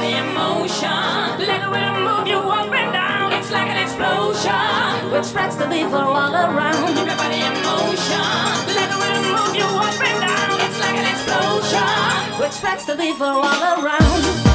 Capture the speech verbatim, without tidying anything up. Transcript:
body in motion. Let the rhythm move you up and down. It's like an explosion, which spreads the fever all around. Keep your body in motion. Let the rhythm move you up and down. It's like an explosion, which spreads the fever all around.